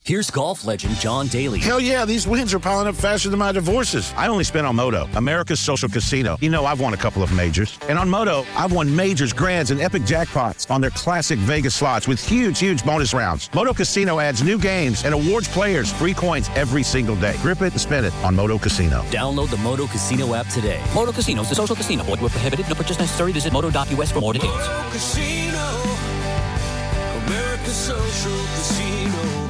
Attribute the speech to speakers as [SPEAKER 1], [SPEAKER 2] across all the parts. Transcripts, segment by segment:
[SPEAKER 1] Here's golf legend John Daly.
[SPEAKER 2] Hell yeah, these wins are piling up faster than my divorces. I only spent on Moto, America's social casino. You know, I've won a couple of majors. And on Moto, I've won majors, grands, and epic jackpots on their classic Vegas slots with huge bonus rounds. Moto Casino adds new games and awards players free coins every single day. Grip it and spin it on Moto Casino.
[SPEAKER 1] Download the Moto Casino app today. Moto Casino is the social casino. Void where prohibited. No purchase necessary. Visit moto.us for more details.
[SPEAKER 3] Moto Casino, America's social casino.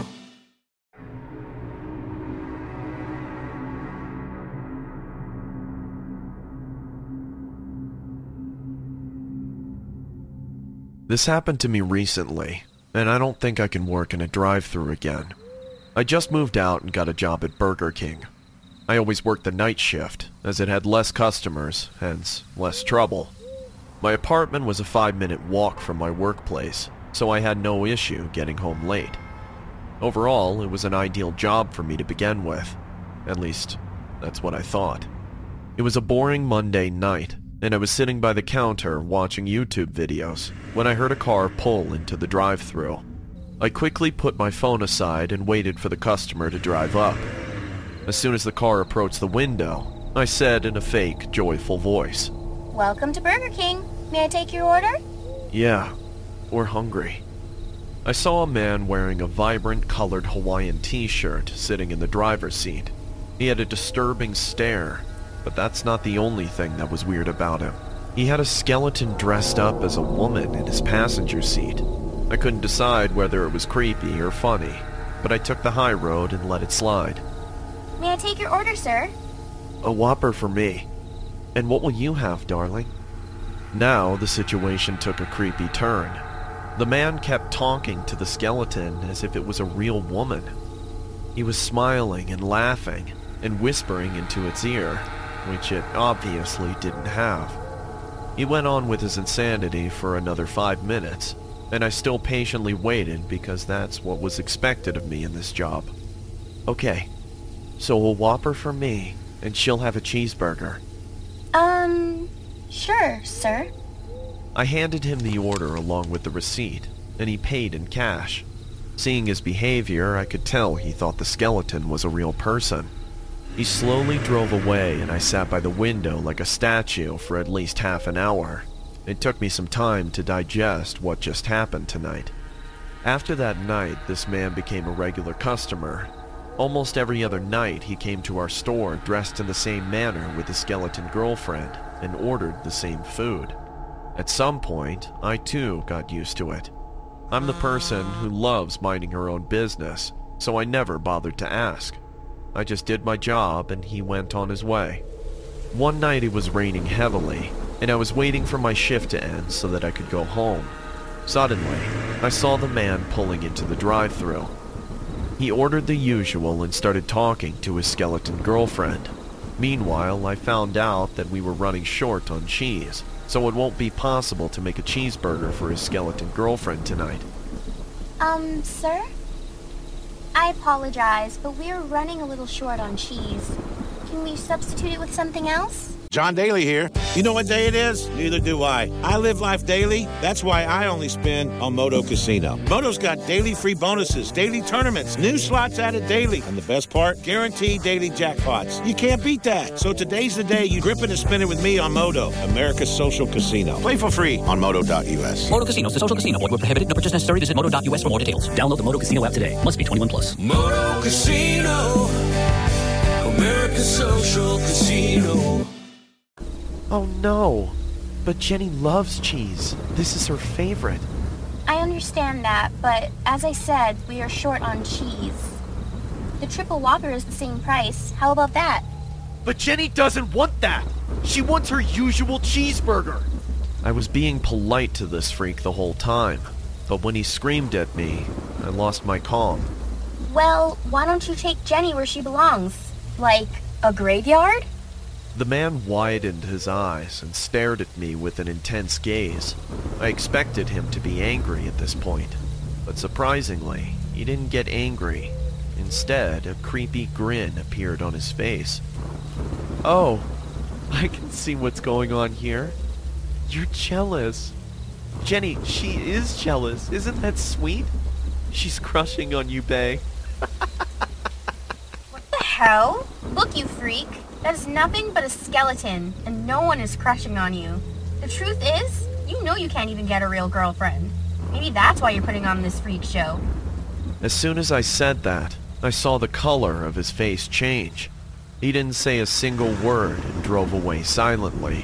[SPEAKER 4] This happened to me recently, and I don't think I can work in a drive-thru again. I just moved out and got a job at Burger King. I always worked the night shift, as it had less customers, hence less trouble. My apartment was a 5-minute walk from my workplace, so I had no issue getting home late. Overall, it was an ideal job for me to begin with. At least, that's what I thought. It was a boring Monday night, and I was sitting by the counter watching YouTube videos when I heard a car pull into the drive-thru. I quickly put my phone aside and waited for the customer to drive up. As soon as the car approached the window, I said in a fake, joyful voice,
[SPEAKER 5] "Welcome to Burger King. May I take your order?"
[SPEAKER 4] "Yeah, we're hungry." I saw a man wearing a vibrant colored Hawaiian t-shirt sitting in the driver's seat. He had a disturbing stare, but that's not the only thing that was weird about him. He had a skeleton dressed up as a woman in his passenger seat. I couldn't decide whether it was creepy or funny, but I took the high road and let it slide.
[SPEAKER 5] "May I take your order, sir?"
[SPEAKER 4] "A Whopper for me. And what will you have, darling?" Now the situation took a creepy turn. The man kept talking to the skeleton as if it was a real woman. He was smiling and laughing and whispering into its ear, which it obviously didn't have. He went on with his insanity for another 5 minutes, and I still patiently waited because that's what was expected of me in this job. "Okay, so a Whopper for me, and she'll have a cheeseburger."
[SPEAKER 5] Sure, sir."
[SPEAKER 4] I handed him the order along with the receipt, and he paid in cash. Seeing his behavior, I could tell he thought the skeleton was a real person. He slowly drove away, and I sat by the window like a statue for at least half an hour. It took me some time to digest what just happened tonight. After that night, this man became a regular customer. Almost every other night, he came to our store dressed in the same manner with his skeleton girlfriend and ordered the same food. At some point, I too got used to it. I'm the person who loves minding her own business, so I never bothered to ask. I just did my job and he went on his way. One night it was raining heavily, and I was waiting for my shift to end so that I could go home. Suddenly, I saw the man pulling into the drive-thru. He ordered the usual and started talking to his skeleton girlfriend. Meanwhile, I found out that we were running short on cheese, so it won't be possible to make a cheeseburger for his skeleton girlfriend tonight.
[SPEAKER 5] Sir? I apologize, but we're running a little short on cheese. Can we substitute it with something else?
[SPEAKER 2] John Daly here. You know what day it is? Neither do I. I live life daily. That's why I only spin on Moto Casino. Moto's got daily free bonuses, daily tournaments, new slots added daily, and the best part, guaranteed daily jackpots. You can't beat that. So today's the day you grip it and spin it with me on Moto, America's social casino. Play for free on moto.us.
[SPEAKER 1] Moto Casino is the social casino. Void where prohibited. No purchase necessary. Visit moto.us for more details. Download the Moto Casino app today. Must be 21 plus.
[SPEAKER 3] Moto Casino, America's social casino.
[SPEAKER 4] Oh no, but Jenny loves cheese. This is her favorite.
[SPEAKER 5] I understand that, but as I said, we are short on cheese. The triple Whopper is the same price. How about that?
[SPEAKER 4] But Jenny doesn't want that. She wants her usual cheeseburger. I was being polite to this freak the whole time, but when he screamed at me, I lost my calm.
[SPEAKER 5] Well, why don't you take Jenny where she belongs? Like, a graveyard?
[SPEAKER 4] The man widened his eyes and stared at me with an intense gaze. I expected him to be angry at this point, but surprisingly, he didn't get angry. Instead, a creepy grin appeared on his face. "Oh, I can see what's going on here. You're jealous. Jenny, she is jealous. Isn't that sweet? She's crushing on you, bae.
[SPEAKER 5] What the hell? Look, you freak. That is nothing but a skeleton, and no one is crushing on you. The truth is, you know you can't even get a real girlfriend. Maybe that's why you're putting on this freak show.
[SPEAKER 4] As soon as I said that, I saw the color of his face change. He didn't say a single word and drove away silently.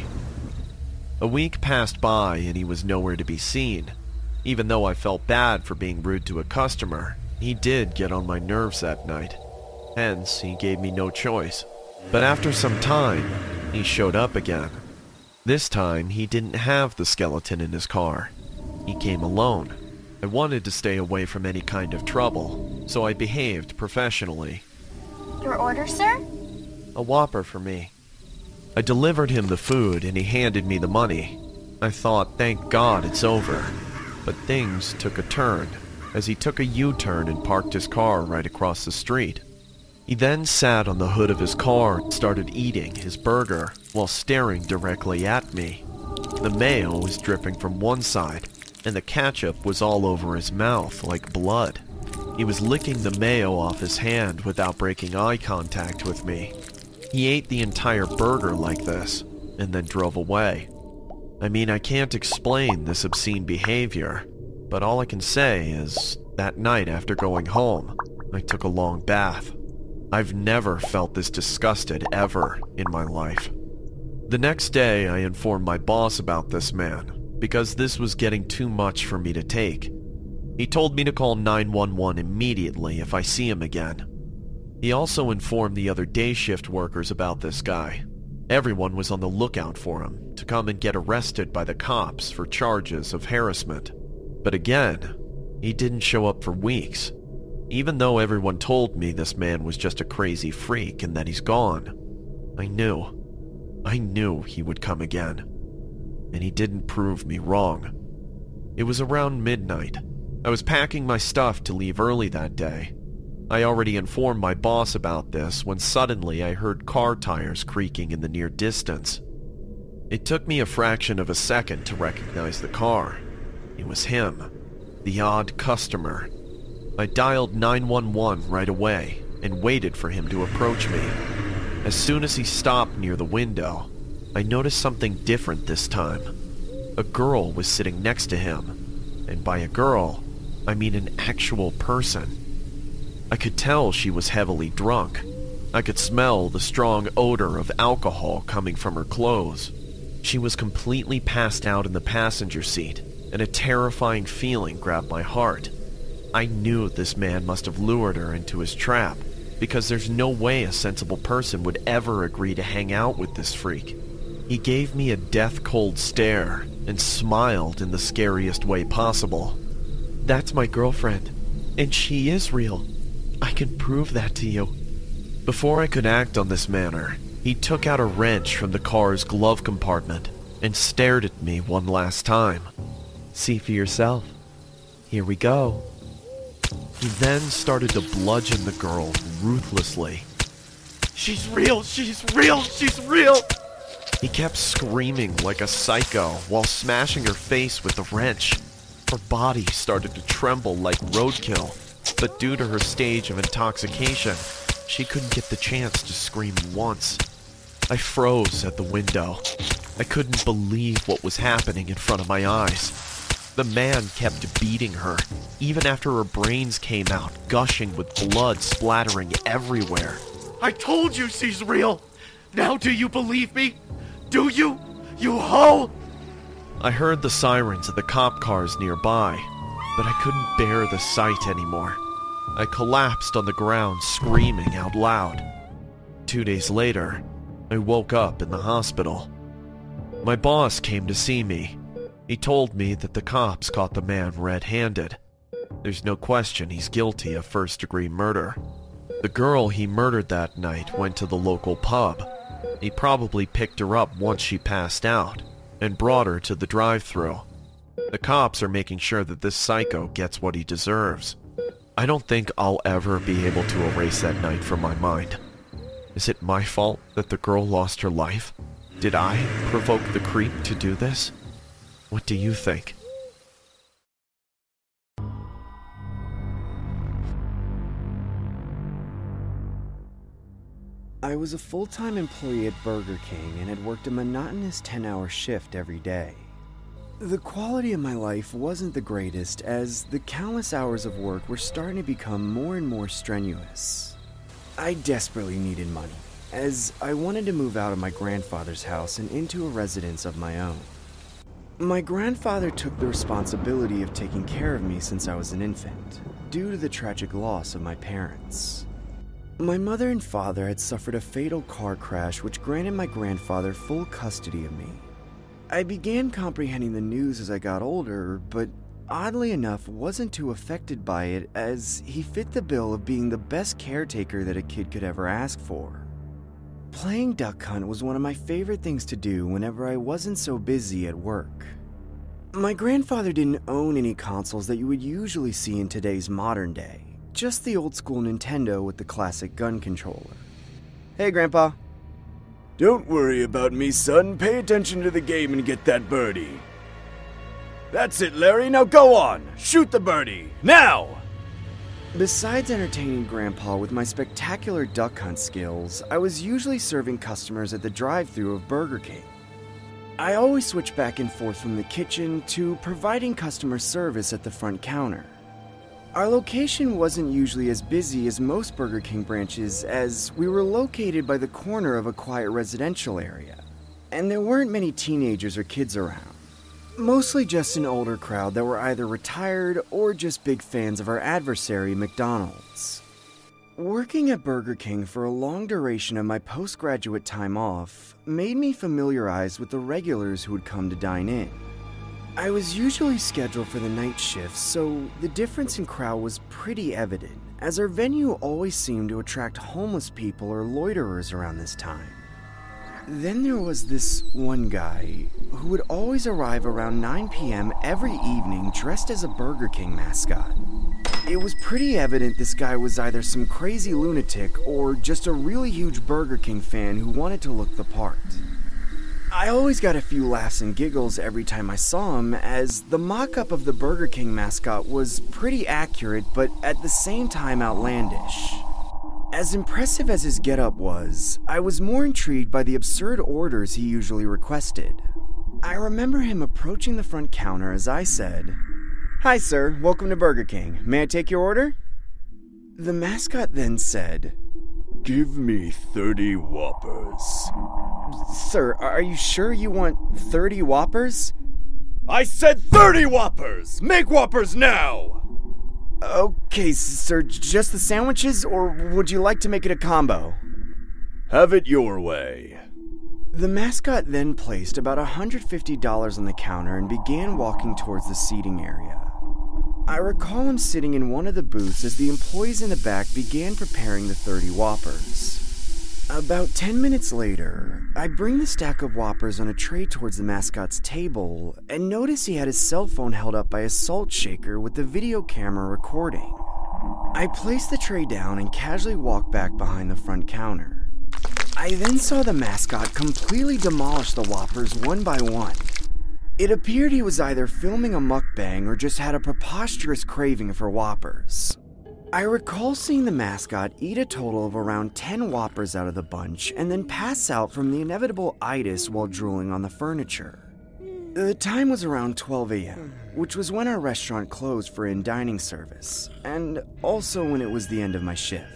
[SPEAKER 4] A week passed by and he was nowhere to be seen. Even though I felt bad for being rude to a customer, he did get on my nerves that night. Hence, he gave me no choice. But after some time, he showed up again. This time, he didn't have the skeleton in his car. He came alone. I wanted to stay away from any kind of trouble, so I behaved professionally.
[SPEAKER 5] Your order, sir?
[SPEAKER 4] A Whopper for me. I delivered him the food and he handed me the money. I thought, thank God it's over. But things took a turn, as he took a U-turn and parked his car right across the street. He then sat on the hood of his car and started eating his burger while staring directly at me. The mayo was dripping from one side, and the ketchup was all over his mouth like blood. He was licking the mayo off his hand without breaking eye contact with me. He ate the entire burger like this, and then drove away. I mean, I can't explain this obscene behavior, but all I can say is, that night after going home, I took a long bath. I've never felt this disgusted ever in my life. The next day, I informed my boss about this man, because this was getting too much for me to take. He told me to call 911 immediately if I see him again. He also informed the other day shift workers about this guy. Everyone was on the lookout for him to come and get arrested by the cops for charges of harassment. But again, he didn't show up for weeks. Even though everyone told me this man was just a crazy freak and that he's gone, I knew he would come again. And he didn't prove me wrong. It was around midnight. I was packing my stuff to leave early that day. I already informed my boss about this when suddenly I heard car tires creaking in the near distance. It took me a fraction of a second to recognize the car. It was him, the odd customer. I dialed 911 right away and waited for him to approach me. As soon as he stopped near the window, I noticed something different this time. A girl was sitting next to him, and by a girl, I mean an actual person. I could tell she was heavily drunk. I could smell the strong odor of alcohol coming from her clothes. She was completely passed out in the passenger seat, and a terrifying feeling grabbed my heart. I knew this man must have lured her into his trap, because there's no way a sensible person would ever agree to hang out with this freak. He gave me a death-cold stare and smiled in the scariest way possible. "That's my girlfriend, and she is real. I can prove that to you." Before I could act on this manner, he took out a wrench from the car's glove compartment and stared at me one last time. "See for yourself. Here we go." He then started to bludgeon the girl ruthlessly. "She's real! She's real! She's real!" He kept screaming like a psycho while smashing her face with the wrench. Her body started to tremble like roadkill, but due to her stage of intoxication, she couldn't get the chance to scream once. I froze at the window. I couldn't believe what was happening in front of my eyes. The man kept beating her, even after her brains came out, gushing with blood splattering everywhere. "I told you she's real! Now do you believe me? Do you? You hoe!" I heard the sirens of the cop cars nearby, but I couldn't bear the sight anymore. I collapsed on the ground, screaming out loud. 2 days later, I woke up in the hospital. My boss came to see me. He told me that the cops caught the man red-handed. There's no question he's guilty of first-degree murder. The girl he murdered that night went to the local pub. He probably picked her up once she passed out and brought her to the drive-thru. The cops are making sure that this psycho gets what he deserves. I don't think I'll ever be able to erase that night from my mind. Is it my fault that the girl lost her life? Did I provoke the creep to do this? What do you think?
[SPEAKER 6] I was a full-time employee at Burger King and had worked a monotonous 10-hour shift every day. The quality of my life wasn't the greatest, as the countless hours of work were starting to become more and more strenuous. I desperately needed money, as I wanted to move out of my grandfather's house and into a residence of my own. My grandfather took the responsibility of taking care of me since I was an infant, due to the tragic loss of my parents. My mother and father had suffered a fatal car crash which granted my grandfather full custody of me. I began comprehending the news as I got older, but oddly enough wasn't too affected by it, as he fit the bill of being the best caretaker that a kid could ever ask for. Playing duck hunt was one of my favorite things to do whenever I wasn't so busy at work. My grandfather didn't own any consoles that you would usually see in today's modern day, just the old school Nintendo with the classic gun controller. Hey, Grandpa.
[SPEAKER 7] Don't worry about me, son. Pay attention to the game and get that birdie. That's it, Larry. Now go on. Shoot the birdie. Now!
[SPEAKER 6] Besides entertaining Grandpa with my spectacular duck hunt skills, I was usually serving customers at the drive-thru of Burger King. I always switched back and forth from the kitchen to providing customer service at the front counter. Our location wasn't usually as busy as most Burger King branches, as we were located by the corner of a quiet residential area, and there weren't many teenagers or kids around. Mostly just an older crowd that were either retired or just big fans of our adversary, McDonald's. Working at Burger King for a long duration of my postgraduate time off made me familiarized with the regulars who would come to dine in. I was usually scheduled for the night shift, so the difference in crowd was pretty evident, as our venue always seemed to attract homeless people or loiterers around this time. Then there was this one guy who would always arrive around 9 p.m. every evening dressed as a Burger King mascot. It was pretty evident this guy was either some crazy lunatic or just a really huge Burger King fan who wanted to look the part. I always got a few laughs and giggles every time I saw him, as the mock-up of the Burger King mascot was pretty accurate but at the same time outlandish. As impressive as his getup was, I was more intrigued by the absurd orders he usually requested. I remember him approaching the front counter as I said, "Hi sir, welcome to Burger King. May I take your order?" The mascot then said,
[SPEAKER 7] "Give me 30 Whoppers."
[SPEAKER 6] "Sir, are you sure you want 30 Whoppers?"
[SPEAKER 7] I said 30 Whoppers! Make Whoppers now!
[SPEAKER 6] Okay, sir, just the sandwiches, or would you like to make it a combo?
[SPEAKER 7] Have it your way.
[SPEAKER 6] The mascot then placed about $150 on the counter and began walking towards the seating area. I recall him sitting in one of the booths as the employees in the back began preparing the 30 Whoppers. About 10 minutes later, I bring the stack of Whoppers on a tray towards the mascot's table and notice he had his cell phone held up by a salt shaker with the video camera recording. I placed the tray down and casually walked back behind the front counter. I then saw the mascot completely demolish the Whoppers one by one. It appeared he was either filming a mukbang or just had a preposterous craving for Whoppers. I recall seeing the mascot eat a total of around 10 Whoppers out of the bunch and then pass out from the inevitable itis while drooling on the furniture. The time was around 12 a.m., which was when our restaurant closed for in-dining service, and also when it was the end of my shift.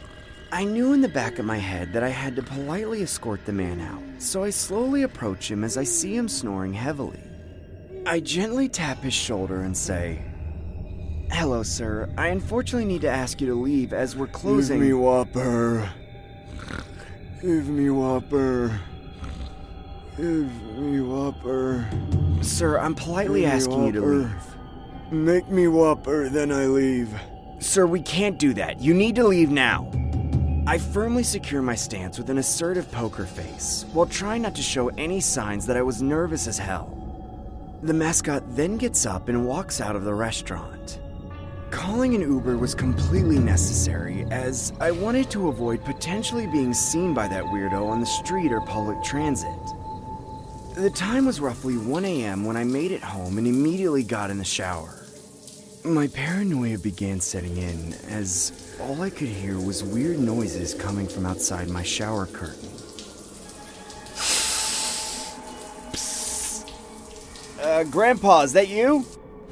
[SPEAKER 6] I knew in the back of my head that I had to politely escort the man out, so I slowly approach him as I see him snoring heavily. I gently tap his shoulder and say, "Hello, sir. I unfortunately need to ask you to leave as we're closing."
[SPEAKER 7] Give me Whopper. Give me Whopper. Give me Whopper.
[SPEAKER 6] Sir, I'm politely asking you to leave.
[SPEAKER 7] Make me Whopper, then I leave.
[SPEAKER 6] Sir, we can't do that. You need to leave now. I firmly secure my stance with an assertive poker face, while trying not to show any signs that I was nervous as hell. The mascot then gets up and walks out of the restaurant. Calling an Uber was completely necessary, as I wanted to avoid potentially being seen by that weirdo on the street or public transit. The time was roughly 1 a.m. when I made it home and immediately got in the shower. My paranoia began setting in as all I could hear was weird noises coming from outside my shower curtain. Grandpa, is that you?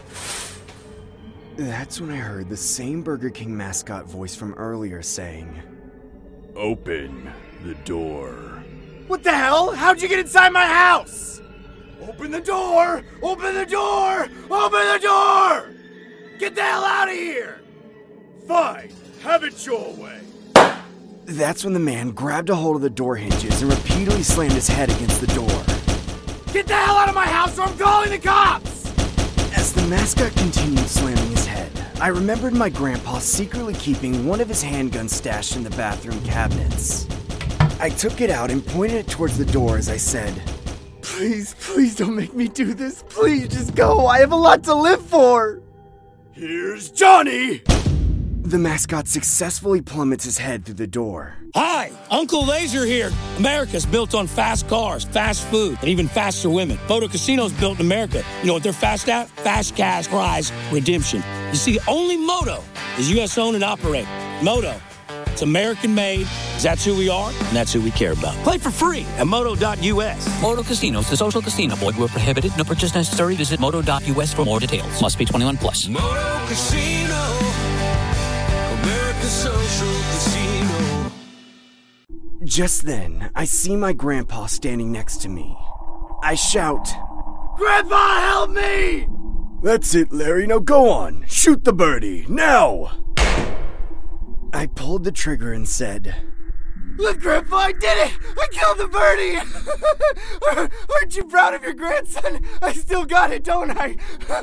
[SPEAKER 6] That's when I heard the same Burger King mascot voice from earlier saying,
[SPEAKER 7] Open the door.
[SPEAKER 6] "What the hell? How'd you get inside my house?" "Open the door! Open the door! Open the door! Get the hell out of here!"
[SPEAKER 7] Fine, have it your way.
[SPEAKER 6] That's when the man grabbed a hold of the door hinges and repeatedly slammed his head against the door. "Get the hell out of my house or I'm calling the cops!" As the mascot continued slamming his head, I remembered my grandpa secretly keeping one of his handguns stashed in the bathroom cabinets. I took it out and pointed it towards the door as I said, "Please, please don't make me do this. Please just go. I have a lot to live for."
[SPEAKER 7] Here's Johnny!
[SPEAKER 6] The mascot successfully plummets his head through the door.
[SPEAKER 8] Hi, Uncle Laser here. America's built on fast cars, fast food, and even faster women. Moto Casino's built in America. You know what they're fast at? Fast cash prize redemption. You see, only Moto is U.S. owned and operated. Moto, it's American made, 'cause that's who we are, and that's who we care about. Play for free at moto.us.
[SPEAKER 1] Moto Casinos, the social casino. Void where prohibited. No purchase necessary. Visit moto.us for more details. Must be 21 plus.
[SPEAKER 3] Moto Casino, America's social casino.
[SPEAKER 6] Just then, I see my grandpa standing next to me. I shout, "Grandpa, help me!"
[SPEAKER 7] That's it, Larry. Now go on. Shoot the birdie. Now!
[SPEAKER 6] I pulled the trigger and said, "Look, Grandpa, I did it! I killed the birdie! Aren't you proud of your grandson? I still got it, don't I?"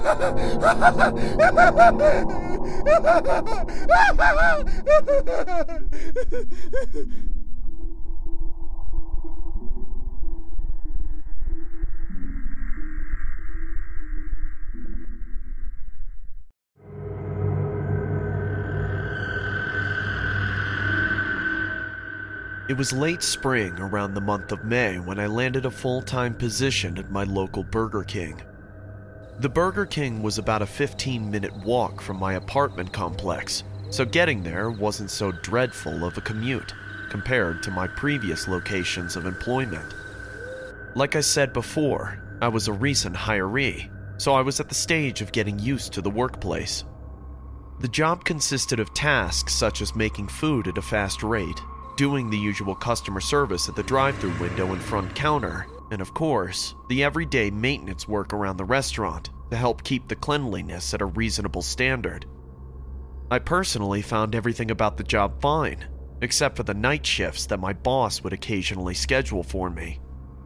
[SPEAKER 4] It was late spring, around the month of May, when I landed a full-time position at my local Burger King. The Burger King was about a 15-minute walk from my apartment complex, so getting there wasn't so dreadful of a commute compared to my previous locations of employment. Like I said before, I was a recent hiree, so I was at the stage of getting used to the workplace. The job consisted of tasks such as making food at a fast rate, doing the usual customer service at the drive-thru window and front counter, and of course, the everyday maintenance work around the restaurant to help keep the cleanliness at a reasonable standard. I personally found everything about the job fine, except for the night shifts that my boss would occasionally schedule for me.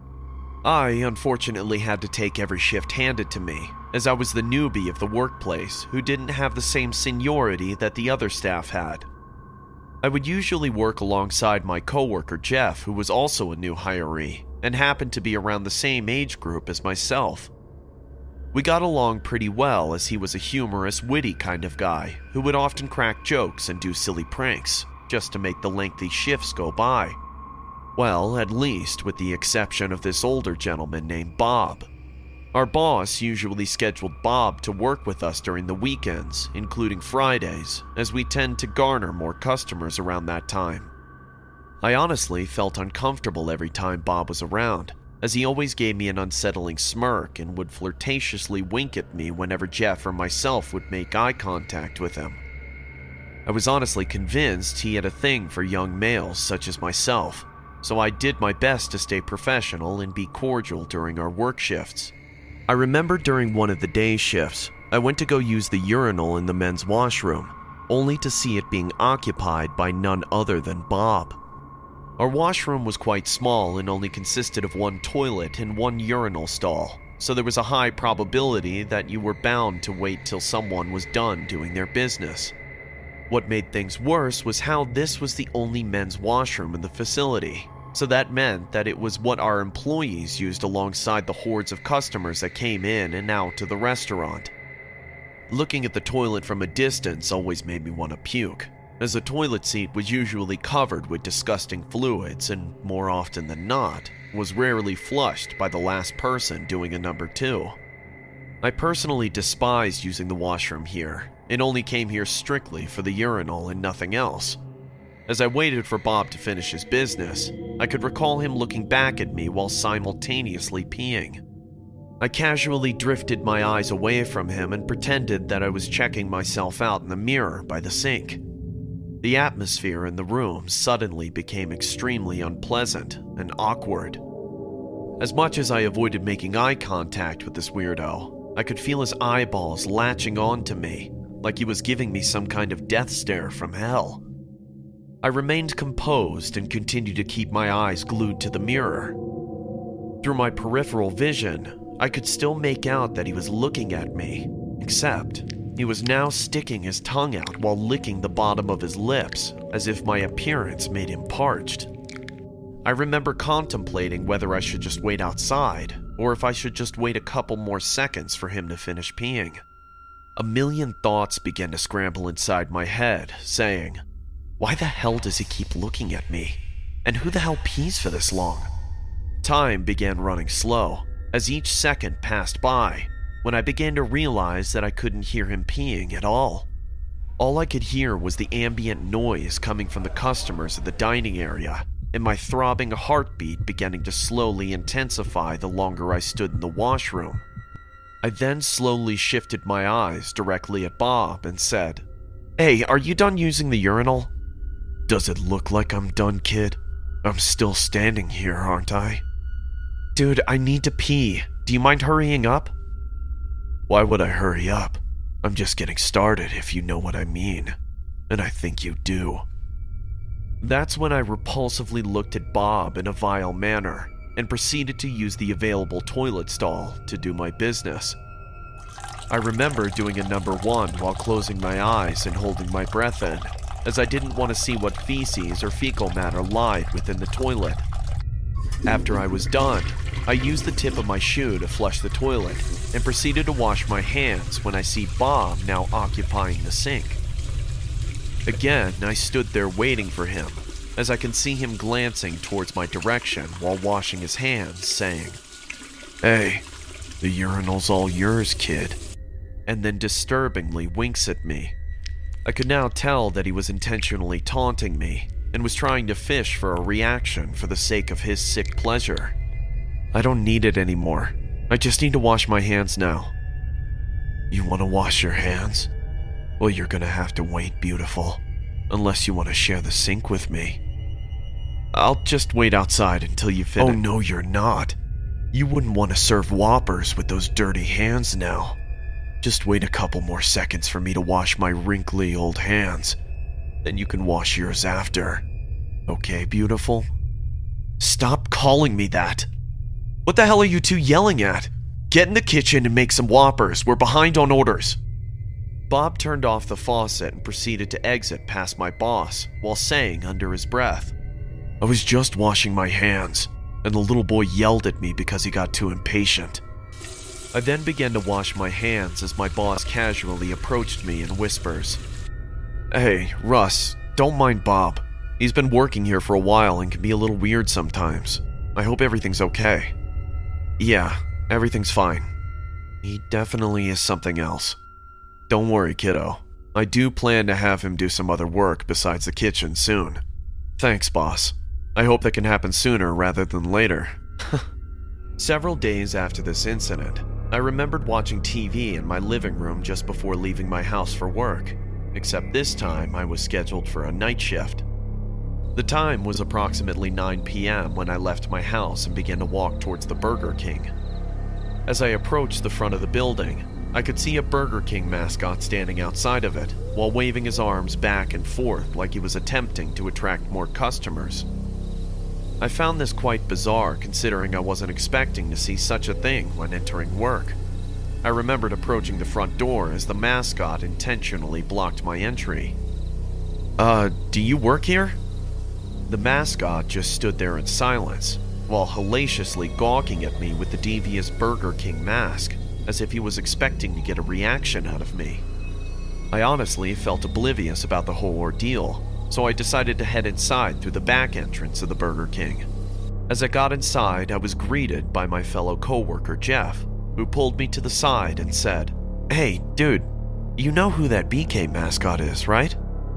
[SPEAKER 4] I unfortunately had to take every shift handed to me, as I was the newbie of the workplace who didn't have the same seniority that the other staff had. I would usually work alongside my coworker Jeff, who was also a new hiree, and happened to be around the same age group as myself. We got along pretty well as he was a humorous, witty kind of guy who would often crack jokes and do silly pranks, just to make the lengthy shifts go by. Well, at least with the exception of this older gentleman named Bob. Our boss usually scheduled Bob to work with us during the weekends, including Fridays, as we tend to garner more customers around that time. I honestly felt uncomfortable every time Bob was around, as he always gave me an unsettling smirk and would flirtatiously wink at me whenever Jeff or myself would make eye contact with him. I was honestly convinced he had a thing for young males such as myself, so I did my best to stay professional and be cordial during our work shifts. I remember during one of the day shifts, I went to go use the urinal in the men's washroom, only to see it being occupied by none other than Bob. Our washroom was quite small and only consisted of one toilet and one urinal stall, so there was a high probability that you were bound to wait till someone was done doing their business. What made things worse was how this was the only men's washroom in the facility, so that meant that it was what our employees used alongside the hordes of customers that came in and out to the restaurant. Looking at the toilet from a distance always made me want to puke, as the toilet seat was usually covered with disgusting fluids and, more often than not, was rarely flushed by the last person doing a number two. I personally despised using the washroom here, and only came here strictly for the urinal and nothing else. As I waited for Bob to finish his business, I could recall him looking back at me while simultaneously peeing. I casually drifted my eyes away from him and pretended that I was checking myself out in the mirror by the sink. The atmosphere in the room suddenly became extremely unpleasant and awkward. As much as I avoided making eye contact with this weirdo, I could feel his eyeballs latching onto me, like he was giving me some kind of death stare from hell. I remained composed and continued to keep my eyes glued to the mirror. Through my peripheral vision, I could still make out that he was looking at me, except he was now sticking his tongue out while licking the bottom of his lips, as if my appearance made him parched. I remember contemplating whether I should just wait outside, or if I should just wait a couple more seconds for him to finish peeing. A million thoughts began to scramble inside my head, saying, why the hell does he keep looking at me? And who the hell pees for this long? Time began running slow, as each second passed by, when I began to realize that I couldn't hear him peeing at all. All I could hear was the ambient noise coming from the customers at the dining area, and my throbbing heartbeat beginning to slowly intensify the longer I stood in the washroom. I then slowly shifted my eyes directly at Bob and said, "Hey, are you done using the urinal?" "Does it look like I'm done, kid? I'm still standing here, aren't I?" "Dude, I need to pee. Do you mind hurrying up?" "Why would I hurry up? I'm just getting started, if you know what I mean. And I think you do." That's when I repulsively looked at Bob in a vile manner and proceeded to use the available toilet stall to do my business. I remember doing a number one while closing my eyes and holding my breath in, as I didn't want to see what feces or fecal matter lied within the toilet. After I was done, I used the tip of my shoe to flush the toilet and proceeded to wash my hands when I see Bob now occupying the sink. Again, I stood there waiting for him, as I can see him glancing towards my direction while washing his hands, saying, "Hey, the urinal's all yours, kid," and then disturbingly winks at me. I could now tell that he was intentionally taunting me and was trying to fish for a reaction for the sake of his sick pleasure. I don't need it anymore. I just need to wash my hands now. "You want to wash your hands? Well, you're gonna have to wait, beautiful. Unless you want to share the sink with me." "I'll just wait outside until you finish." "Oh, no, you're not. You wouldn't want to serve Whoppers with those dirty hands now. Just wait a couple more seconds for me to wash my wrinkly old hands. Then you can wash yours after. Okay, beautiful?" "Stop calling me that. What the hell are you two yelling at? Get in the kitchen and make some Whoppers. We're behind on orders." Bob turned off the faucet and proceeded to exit past my boss while saying under his breath, "I was just washing my hands, and the little boy yelled at me because he got too impatient." I then began to wash my hands as my boss casually approached me and whispers, "Hey, Russ, don't mind Bob. He's been working here for a while and can be a little weird sometimes. I hope everything's okay." "Yeah, everything's fine. He definitely is something else. Don't worry, kiddo. I do plan to have him do some other work besides the kitchen soon. Thanks, boss. I hope that can happen sooner rather than later." Several days after this incident, I remembered watching TV in my living room just before leaving my house for work, except this time I was scheduled for a night shift. The time was approximately 9 p.m. when I left my house and began to walk towards the Burger King. As I approached the front of the building, I could see a Burger King mascot standing outside of it, while waving his arms back and forth like he was attempting to attract more customers. I found this quite bizarre considering I wasn't expecting to see such a thing when entering work. I remembered approaching the front door as the mascot intentionally blocked my entry. Do you work here?" The mascot just stood there in silence, while hellaciously gawking at me with the devious Burger King mask, as if he was expecting to get a reaction out of me. I honestly felt oblivious about the whole ordeal, so I decided to head inside through the back entrance of the Burger King. As I got inside, I was greeted by my fellow coworker Jeff, who pulled me to the side and said, "Hey, dude, You know who that BK mascot is, right?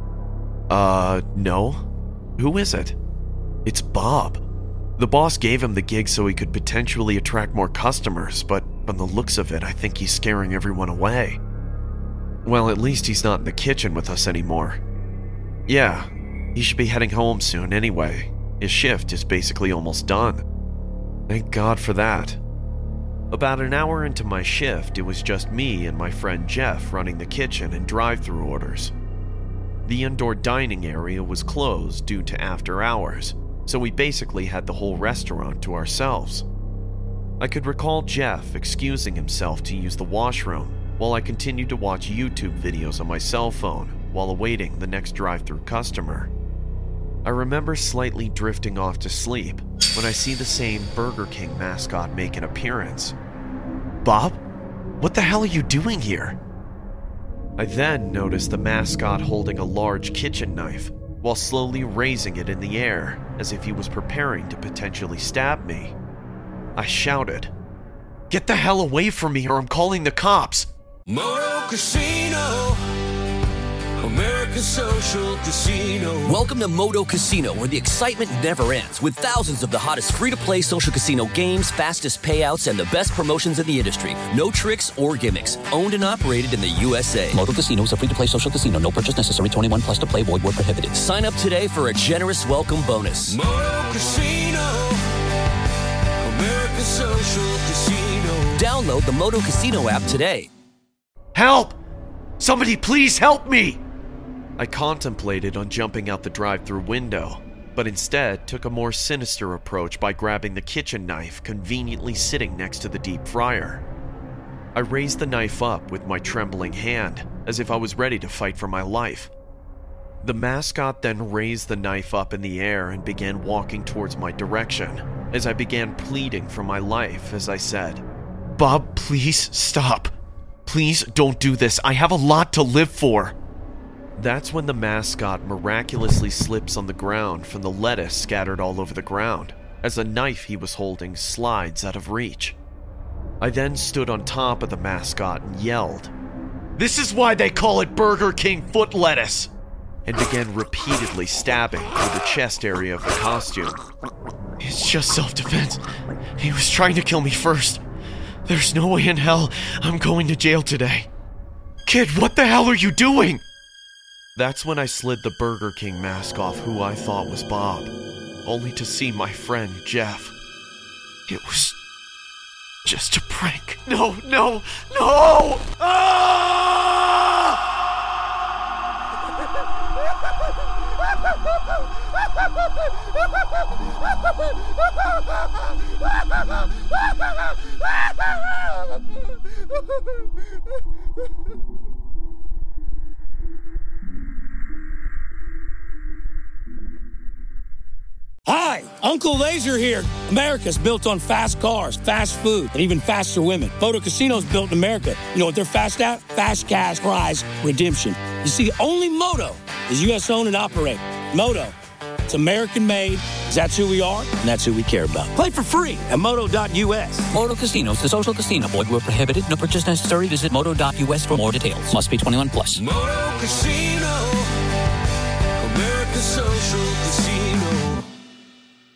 [SPEAKER 4] No. Who is it? It's Bob. The boss gave him the gig so he could potentially attract more customers, but from the looks of it, I think he's scaring everyone away. Well, at least he's not in the kitchen with us anymore. Yeah, he should be heading home soon anyway. His shift is basically almost done. Thank God for that. About an hour into my shift, it was just me and my friend Jeff running the kitchen and drive-thru orders. The indoor dining area was closed due to after hours, so we basically had the whole restaurant to ourselves. I could recall Jeff excusing himself to use the washroom while I continued to watch YouTube videos on my cell phone while awaiting the next drive-thru customer. I remember slightly drifting off to sleep when I see the same Burger King mascot make an appearance. Bob? What the hell are you doing here? I then noticed the mascot holding a large kitchen knife while slowly raising it in the air as if he was preparing to potentially stab me. I shouted, "Get the hell away from me or I'm calling the cops!"
[SPEAKER 3] Moto Casino, America's social casino.
[SPEAKER 1] Welcome to Moto Casino, where the excitement never ends, with thousands of the hottest free-to-play social casino games, fastest payouts, and the best promotions in the industry. No tricks or gimmicks. Owned and operated in the USA. Moto Casino is a free-to-play social casino. No purchase necessary. 21 plus to play. Void where prohibited. Sign up today for a generous welcome bonus.
[SPEAKER 3] Moto Casino, America's social casino.
[SPEAKER 1] Download the Moto Casino app today.
[SPEAKER 4] Help! Somebody please help me! I contemplated on jumping out the drive-thru window, but instead took a more sinister approach by grabbing the kitchen knife conveniently sitting next to the deep fryer. I raised the knife up with my trembling hand, as if I was ready to fight for my life. The mascot then raised the knife up in the air and began walking towards my direction, as I began pleading for my life as I said, "Bob, please stop. Please don't do this. I have a lot to live for." That's when the mascot miraculously slips on the ground from the lettuce scattered all over the ground, as a knife he was holding slides out of reach. I then stood on top of the mascot and yelled, "This is why they call it Burger King foot lettuce!" and began repeatedly stabbing through the chest area of the costume. "It's just self-defense. He was trying to kill me first. There's no way in hell I'm going to jail today. Kid, what the hell are you doing?" That's when I slid the Burger King mask off who I thought was Bob, only to see my friend Jeff. It was just a prank. No, no, no! Ah!
[SPEAKER 8] Hi, Uncle Laser here. America's built on fast cars, fast food, and even faster women. Moto Casino's built in America. You know what they're fast at? Fast cash, prize, redemption. You see, only Moto is U.S. owned and operated. Moto, it's American made, 'cause that's who we are, and that's who we care about. Play for free at moto.us.
[SPEAKER 1] Moto Casino is the social casino. Void where prohibited. No purchase necessary. Visit moto.us for more details. Must be 21 plus.
[SPEAKER 3] Moto Casino, America's social